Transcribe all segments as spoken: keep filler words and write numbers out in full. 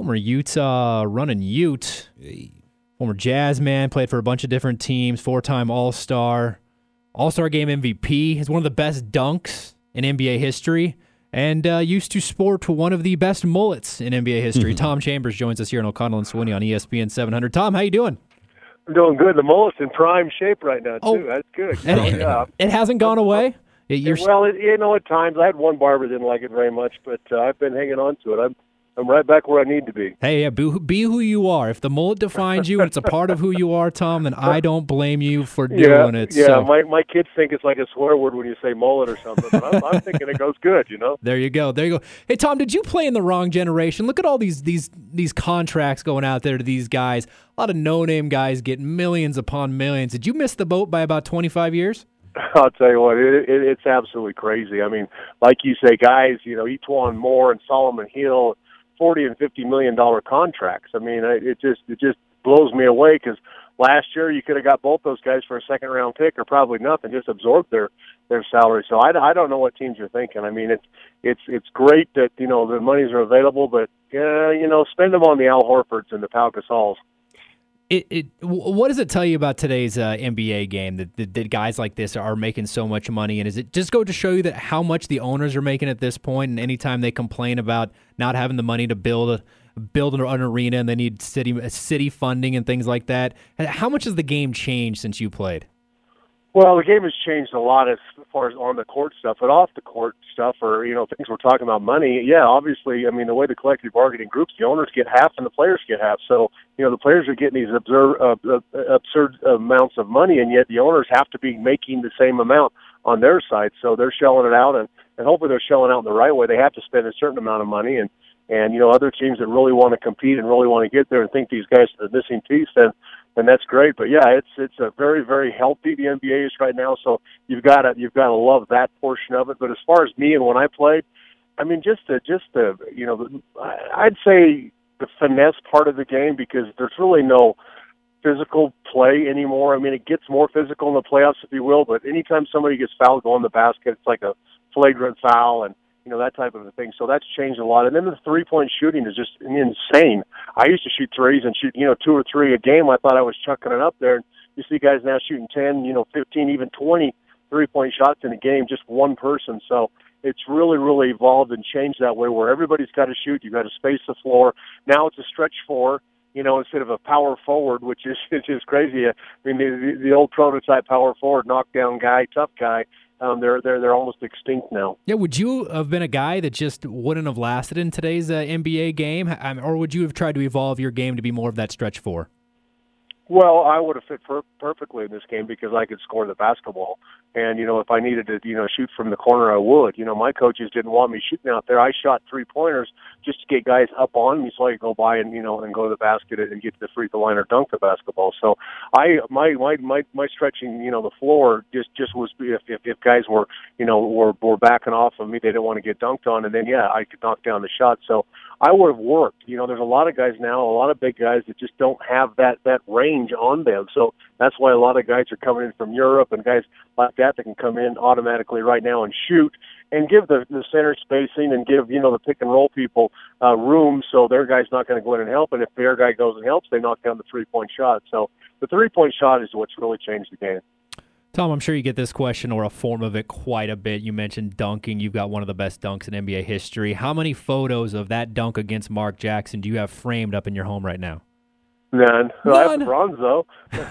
Former Utah running Ute. Hey. Former Jazz man, played for a bunch of different teams, four-time All-Star. All-Star Game M V P. Has one of the best dunks in N B A history. And uh, used to sport one of the best mullets in N B A history. Tom Chambers joins us here in O'Connell and Swinney on E S P N seven hundred. Tom, how you doing? I'm doing good. The mullet's in prime shape right now, too. Oh, That's good. And Good it, job. it hasn't gone away? It- you're- Well, it, you know, at times I had one barber that didn't like it very much, but uh, I've been hanging on to it. I'm I'm right back where I need to be. Hey, yeah, be, be who you are. If the mullet defines you and it's a part of who you are, Tom, then I don't blame you for doing yeah, it. Yeah, So, my my kids think it's like a swear word when you say mullet or something, but I'm, I'm thinking it goes good, you know? there you go. There you go. Hey, Tom, did you play in the wrong generation? Look at all these these these contracts going out there to these guys. A lot of no-name guys getting millions upon millions. Did you miss the boat by about twenty-five years? I'll tell you what, it, it, it's absolutely crazy. I mean, like you say, guys, you know, Etuan Moore and Solomon Hill, forty and fifty million dollar contracts. I mean, it just it just blows me away because last year you could have got both those guys for a second round pick or probably nothing, just absorbed their their salary. So I, I don't know what teams are thinking. I mean, it's it's it's great that you know the monies are available, but uh, you know, spend them on the Al Horfords and the Pau Gasols. It, it, what does it tell you about today's uh, N B A game that, that, that guys like this are making so much money? And is it just go to show you that how much the owners are making at this point? And anytime they complain about not having the money to build a, build an, an arena and they need city city funding and things like that, how much has the game changed since you played? Well, the game has changed a lot as far as on the court stuff, but off the court stuff, or you know, things we're talking about money. Yeah, obviously, I mean, the way the collective bargaining groups, the owners get half and the players get half. So you know, the players are getting these absurd, uh, absurd amounts of money, and yet the owners have to be making the same amount on their side. So they're shelling it out, and and hopefully they're shelling out in the right way. They have to spend a certain amount of money, and and you know, other teams that really want to compete and really want to get there and think these guys are the missing piece, then. And that's great, but yeah, it's it's a very very healthy the N B A is right now. So you've got to you've got to love that portion of it. But as far as me and when I played, I mean, just the just the you know, I'd say the finesse part of the game because there's really no physical play anymore. I mean, it gets more physical in the playoffs, if you will. But anytime somebody gets fouled going in the basket, it's like a flagrant foul and. You know, that type of a thing. So that's changed a lot. And then the three-point shooting is just insane. I used to shoot threes and shoot, you know, two or three a game. I thought I was chucking it up there. And you see guys now shooting ten, you know, fifteen, even twenty three-point shots in a game, just one person. So it's really, really evolved and changed that way where everybody's got to shoot. You've got to space the floor. Now it's a stretch four, you know, instead of a power forward, which is which is crazy. I mean, the, the old prototype power forward, knockdown guy, tough guy, Um, they're they're they're almost extinct now. Yeah, would you have been a guy that just wouldn't have lasted in today's uh, N B A game, um, or would you have tried to evolve your game to be more of that stretch four? Well, I would have fit per- perfectly in this game because I could score the basketball. And, you know, if I needed to, you know, shoot from the corner, I would. You know, my coaches didn't want me shooting out there. I shot three-pointers just to get guys up on me so I could go by and, you know, and go to the basket and get to the free throw line or dunk the basketball. So I, my, my, my, my stretching, you know, the floor just, just was if, if, if guys were, you know, were, were backing off of me, they didn't want to get dunked on. And then, yeah, I could knock down the shot. So I would have worked. You know, there's a lot of guys now, a lot of big guys that just don't have that, that range on them. So that's why a lot of guys are coming in from Europe and guys like that that can come in automatically right now and shoot and give the, the center spacing and give, you know, the pick and roll people uh, room so their guy's not going to go in and help. And if their guy goes and helps, they knock down the three-point shot. So the three-point shot is what's really changed the game. Tom, I'm sure you get this question or a form of it quite a bit. You mentioned dunking. You've got one of the best dunks in N B A history. How many photos of that dunk against Mark Jackson do you have framed up in your home right now? None. None. I have the bronze though.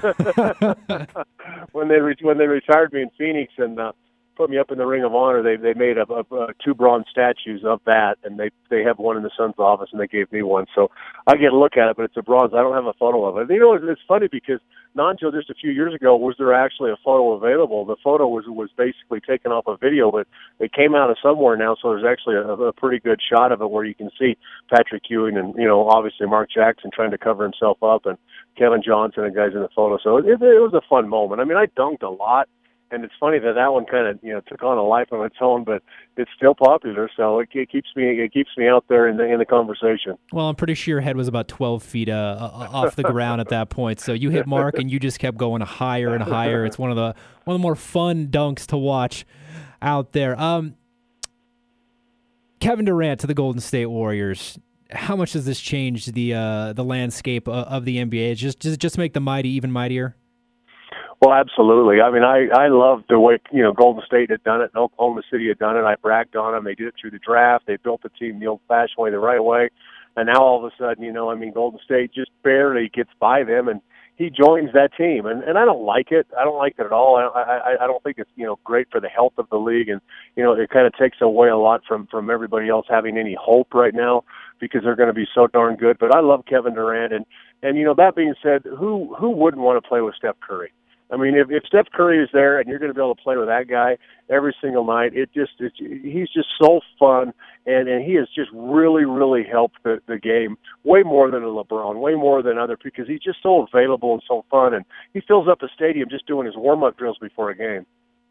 when they re- when they retired me in Phoenix and uh, put me up in the Ring of Honor, they they made up, up uh, two bronze statues of that, and they they have one in the Sun's office, and they gave me one. So I get a look at it, but it's a bronze. I don't have a photo of it. You know, it's funny because not until just a few years ago was there actually a photo available. The photo was was basically taken off a video, but it came out of somewhere now, so there's actually a, a pretty good shot of it where you can see Patrick Ewing and, you know, obviously Mark Jackson trying to cover himself up and Kevin Johnson and guys in the photo. So it, it, it was a fun moment. I mean, I dunked a lot. And it's funny that that one kind of, you know, took on a life of its own, but it's still popular, so it, it keeps me it keeps me out there in the in the conversation. Well, I'm pretty sure your head was about twelve feet uh, off the ground at that point. So you hit Mark, and you just kept going higher and higher. It's one of the one of the more fun dunks to watch out there. Um, Kevin Durant to the Golden State Warriors. how much does this change the uh, the landscape of, of the N B A? Just just just make the mighty even mightier. Well, absolutely. I mean, I I love the way you know Golden State had done it, and Oklahoma City had done it. I bragged on them. They did it through the draft. They built the team the old-fashioned way, the right way, and now all of a sudden, you know, I mean, Golden State just barely gets by them, and he joins that team, and and I don't like it. I don't like it at all. I I, I don't think it's you know great for the health of the league, and you know it kind of takes away a lot from from everybody else having any hope right now because they're going to be so darn good. But I love Kevin Durant, and and you know that being said, who who wouldn't want to play with Steph Curry? I mean, if, if Steph Curry is there and you're going to be able to play with that guy every single night, it just it's, he's just so fun, and, and he has just really, really helped the, the game way more than a LeBron, way more than other, because he's just so available and so fun, and he fills up the stadium just doing his warm-up drills before a game.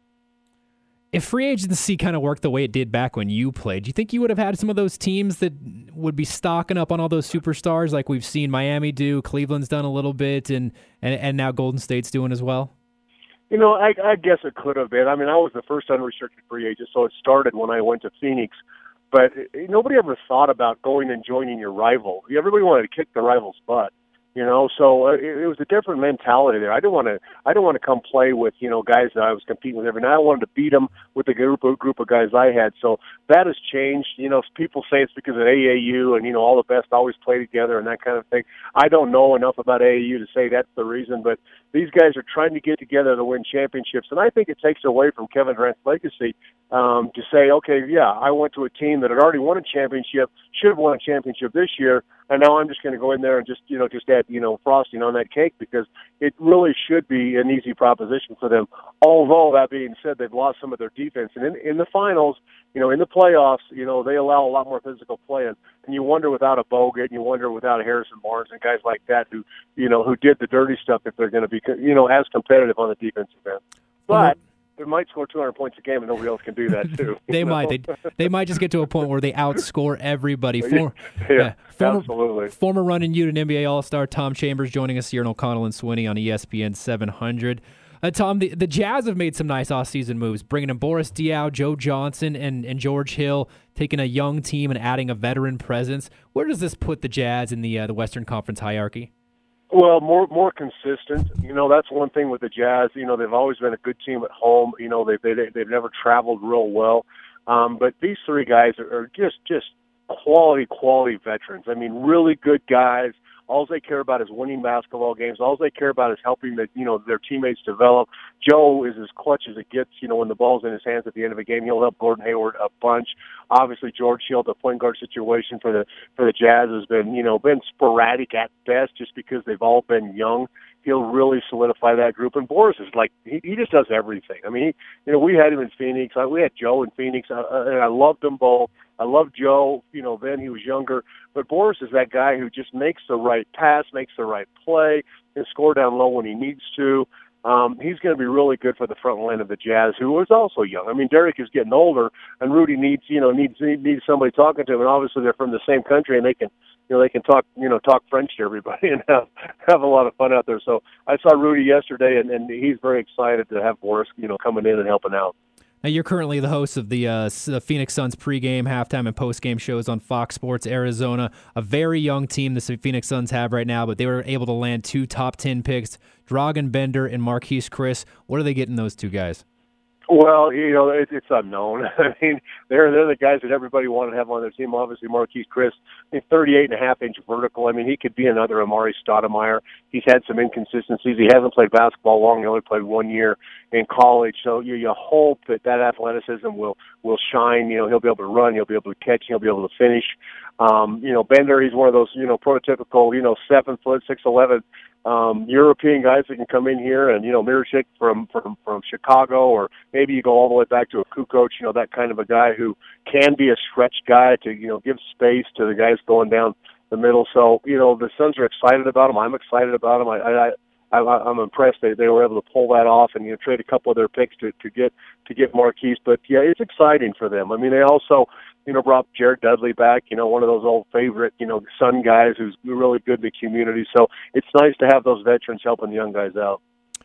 If free agency kind of worked the way it did back when you played, do you think you would have had some of those teams that would be stocking up on all those superstars like we've seen Miami do, Cleveland's done a little bit, and, and, and now Golden State's doing as well? You know, I, I guess it could have been. I mean, I was the first unrestricted free agent, so it started when I went to Phoenix. But nobody ever thought about going and joining your rival. Everybody wanted to kick the rival's butt. You know, so uh, it, it was a different mentality there. I didn't want to. I didn't want to come play with you know guys that I was competing with every night. I wanted to beat them with the group of group of guys I had. So that has changed. You know, people say it's because of A A U and you know all the best always play together and that kind of thing. I don't know enough about A A U to say that's the reason, but these guys are trying to get together to win championships, and I think it takes away from Kevin Durant's legacy um, to say, okay, yeah, I went to a team that had already won a championship, should have won a championship this year. And now I'm just going to go in there and just, you know, just add, you know, frosting on that cake because it really should be an easy proposition for them. Although, that being said, they've lost some of their defense. And in, in the finals, you know, in the playoffs, you know, they allow a lot more physical play. And, and you wonder without a Bogut, and you wonder without a Harrison Barnes and guys like that who, you know, who did the dirty stuff if they're going to be, you know, as competitive on the defensive end. But they might score two hundred points a game, and nobody else can do that too. They know? might. They, they might just get to a point where they outscore everybody. For, yeah, yeah former, absolutely. Former running Ute N B A All-Star Tom Chambers joining us here on O'Connell and Swinney on E S P N seven hundred. Uh, Tom, the, the Jazz have made some nice off-season moves, bringing in Boris Diaw, Joe Johnson, and, and George Hill, taking a young team and adding a veteran presence. Where does this put the Jazz in the uh, the Western Conference hierarchy? Well, more more consistent. You know, that's one thing with the Jazz. You know, they've always been a good team at home. You know, they've they, they've never traveled real well. Um, but these three guys are, are just just quality quality veterans. I mean, really good guys. All they care about is winning basketball games. All they care about is helping the, you know, their teammates develop. Joe is as clutch as it gets. You know, when the ball's in his hands at the end of a game, he'll help Gordon Hayward a bunch. Obviously, George Hill, the point guard situation for the for the Jazz has been, you know, been sporadic at best, just because they've all been young. He'll really solidify that group. And Boris is like, he, he just does everything. I mean, he, you know, we had him in Phoenix. I, we had Joe in Phoenix, uh, and I loved them both. I loved Joe, you know, then he was younger. But Boris is that guy who just makes the right pass, makes the right play, and score down low when he needs to. Um, he's going to be really good for the front line of the Jazz, who is also young. I mean, Derek is getting older, and Rudy needs, you know, needs needs somebody talking to him. And obviously, they're from the same country, and they can, you know, they can talk, you know, talk French to everybody and have have a lot of fun out there. So I saw Rudy yesterday, and, and he's very excited to have Boris, you know, coming in and helping out. Now, you're currently the host of the, uh, the Phoenix Suns pregame, halftime, and postgame shows on Fox Sports Arizona. A very young team the Phoenix Suns have right now, but they were able to land two top ten picks, Dragan Bender and Marquise Chris. What are they getting those two guys? Well, you know, it, it's unknown. I mean, they're they're the guys that everybody wanted to have on their team. Obviously, Marquise Chris, I mean, thirty-eight and a half inch vertical. I mean, he could be another Amari Stoudemire. He's had some inconsistencies. He hasn't played basketball long. He only played one year in college. So you, you hope that that athleticism will will shine. You know, he'll be able to run. He'll be able to catch. He'll be able to finish. Um, you know, Bender, he's one of those, you know, prototypical, you know, seven foot, six eleven um, European guys that can come in here, and you know, Mirotic from from from Chicago, or maybe you go all the way back to a Kukoc, you know, that kind of a guy who can be a stretch guy to, you know, give space to the guys going down the middle. So, you know, the Suns are excited about him. I'm excited about him. I, I, I I'm impressed they they were able to pull that off and, you know, trade a couple of their picks to to get to get Marquise. But yeah, it's exciting for them. I mean, they also, you know, brought Jared Dudley back, you know, one of those old favorite, you know, Sun guys who's really good in the community. So it's nice to have those veterans helping the young guys out.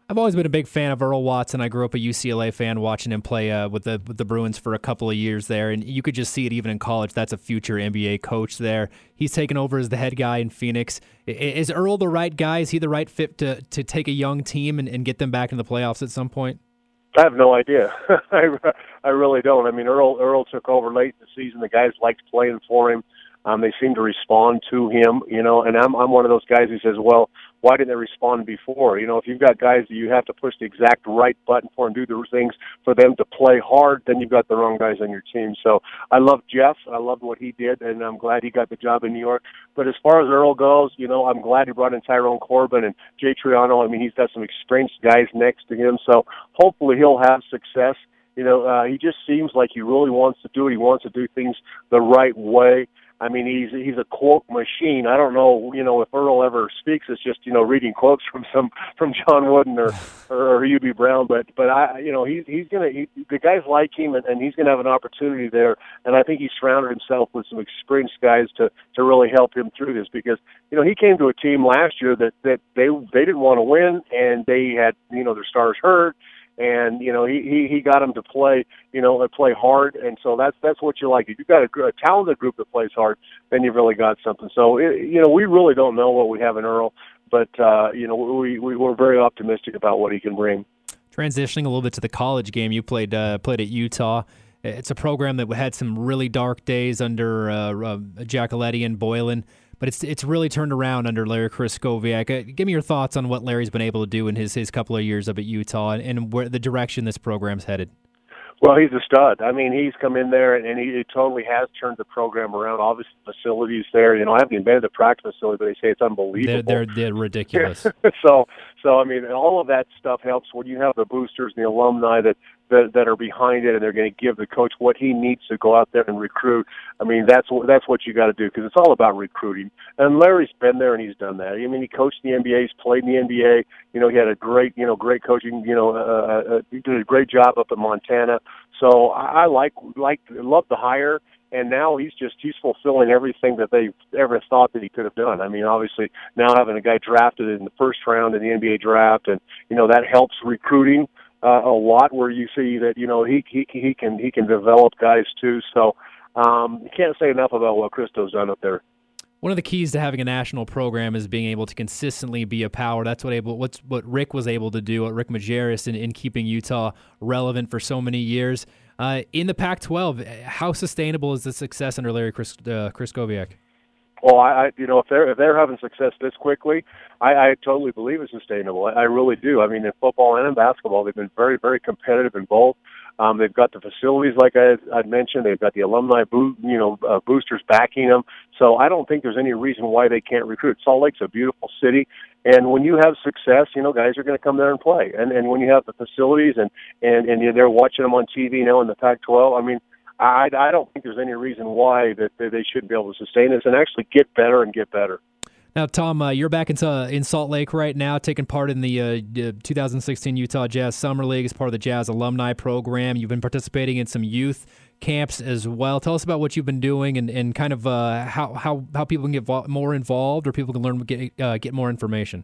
I've always been a big fan of Earl Watson. I grew up a U C L A fan, watching him play uh, with the with the Bruins for a couple of years there, and you could just see it even in college. That's a future N B A coach there. He's taken over as the head guy in Phoenix. Is Earl the right guy? Is he the right fit to to take a young team and, and get them back in the playoffs at some point? I have no idea. I, I really don't. I mean, Earl Earl took over late in the season. The guys liked playing for him. Um, they seem to respond to him, you know, and I'm I'm one of those guys who says, well, why didn't they respond before? You know, if you've got guys that you have to push the exact right button for and do the things for them to play hard, then you've got the wrong guys on your team. So I love Jeff. I loved what he did, and I'm glad he got the job in New York. But as far as Earl goes, you know, I'm glad he brought in Tyrone Corbin and Jay Triano. I mean, he's got some experienced guys next to him, so hopefully he'll have success. You know, uh, he just seems like he really wants to do it. He wants to do things the right way. I mean, he's he's a quote machine. I don't know, you know, if Earl ever speaks, it's just, you know, reading quotes from some from John Wooden or or, or Hubie Brown. But but I, you know, he's he's gonna he, the guys like him, and, and he's gonna have an opportunity there. And I think he's surrounded himself with some experienced guys to to really help him through this, because you know he came to a team last year that that they they didn't want to win, and they had, you know, their stars hurt. And you know he, he he got them to play, you know, play hard, and so that's that's what you like. If you've got a, a talented group that plays hard, then you've really got something. So it, you know, we really don't know what we have in Earl, but uh, you know, we, we we're very optimistic about what he can bring. Transitioning a little bit to the college game, you played uh, played at Utah. It's a program that had some really dark days under uh, uh, Giacoletti and Boylan, but it's it's really turned around under Larry Kryskowiak. Uh, give me your thoughts on what Larry's been able to do in his, his couple of years up at Utah, and, and where the direction this program's headed. Well, he's a stud. I mean, he's come in there, and, and he, he totally has turned the program around. Obviously, the facilities there, you know, I haven't even been to the practice facility, but they say it's unbelievable. They're, they're, they're ridiculous. so, so I mean, all of that stuff helps when you have the boosters and the alumni that, that, that are behind it, and they're going to give the coach what he needs to go out there and recruit. I mean, that's what that's what you got to do, because it's all about recruiting. And Larry's been there, and he's done that. I mean, he coached in the N B A, he's played in the N B A. You know, he had a great, you know, great coaching. You know, uh, uh, he did a great job up in Montana. So I, I like like love the hire. And now he's just, he's fulfilling everything that they ever thought that he could have done. I mean, obviously, now having a guy drafted in the first round in the N B A draft, and, you know, that helps recruiting uh, a lot, where you see that, you know, he he he can he can develop guys too. So um, you can't say enough about what Christo's done up there. One of the keys to having a national program is being able to consistently be a power. That's what able what's what Rick was able to do, what Rick Majerus in, in keeping Utah relevant for so many years. Uh, in the Pac twelve, how sustainable is the success under Larry Chris, uh, Kryskowiak? Well, I, I, you know, if they're if they're having success this quickly, I, I totally believe it's sustainable. I, I really do. I mean, in football and in basketball, they've been very, very competitive in both. Um, they've got the facilities, like I I'd mentioned. They've got the alumni, boo, you know, uh, boosters backing them. So I don't think there's any reason why they can't recruit. Salt Lake's a beautiful city, and when you have success, you know, guys are going to come there and play. And and when you have the facilities and and and you're there watching them on T V now in the Pac twelve, I mean, I I don't think there's any reason why that they shouldn't be able to sustain this and actually get better and get better. Now, Tom, uh, you're back in, uh, in Salt Lake right now, taking part in the uh, two thousand sixteen Utah Jazz Summer League as part of the Jazz alumni program. You've been participating in some youth camps as well. Tell us about what you've been doing, and, and kind of uh, how, how how people can get vo- more involved, or people can learn get uh, get more information.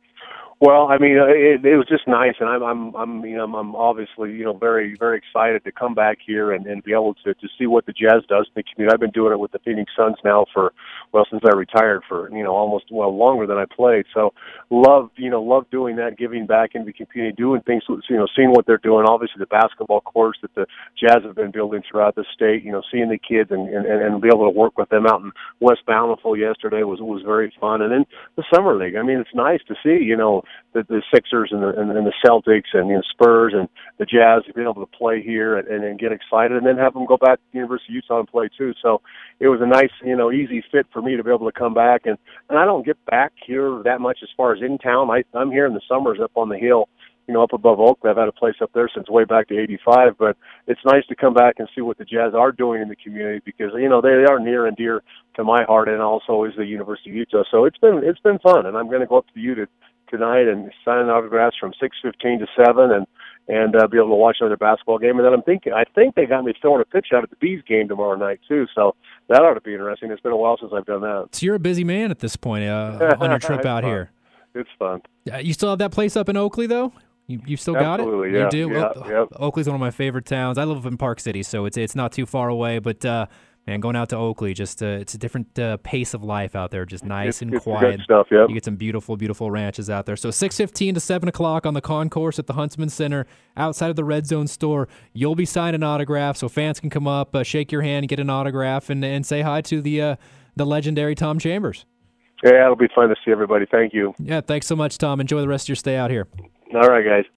Well, I mean, it, it was just nice, and I'm, I'm, I'm, you know, I'm obviously, you know, very, very excited to come back here and, and be able to, to see what the Jazz does in the community. I've been doing it with the Phoenix Suns now for, well, since I retired, for, you know, almost, well, longer than I played. So, love, you know, love doing that, giving back into the community, doing things, you know, seeing what they're doing. Obviously, the basketball courts that the Jazz have been building throughout the state, you know, seeing the kids and, and, and be able to work with them out in West Bountiful yesterday was was very fun. And then the Summer League. I mean, it's nice to see, you know, the, the Sixers and the, and, and the Celtics and the Spurs and the Jazz being able to play here and, and, and get excited, and then have them go back to the University of Utah and play too. So it was a nice, you know, easy fit for me to be able to come back. And, and I don't get back here that much as far as in town. I, I'm here in the summers up on the hill, you know, up above Oakley. I've had a place up there since way back to eighty-five, but it's nice to come back and see what the Jazz are doing in the community, because, you know, they are near and dear to my heart, and also is the University of Utah. So it's been, it's been fun, and I'm going to go up to the U to tonight and sign autographs from six fifteen to seven, and and uh, be able to watch another basketball game. And then I'm thinking, I think they got me throwing a pitch out at the Bees game tomorrow night too, so that ought to be interesting. It's been a while since I've done that. So you're a busy man at this point uh, on your trip out fun. here. It's fun. Uh, you still have that place up in Oakley, though? You you still got Absolutely, it? yeah. You do? Yeah, O- yep. Oakley's one of my favorite towns. I live in Park City, so it's it's not too far away. But uh, man, going out to Oakley, just uh, it's a different uh, pace of life out there. Just nice It's, and it's quiet. good stuff, yep. You get some beautiful, beautiful ranches out there. So six fifteen to seven o'clock on the concourse at the Huntsman Center, outside of the Red Zone store. You'll be signing autographs, so fans can come up, uh, shake your hand, get an autograph, and and say hi to the uh, the legendary Tom Chambers. Yeah, it'll be fun to see everybody. Thank you. Yeah, thanks so much, Tom. Enjoy the rest of your stay out here. All right, guys.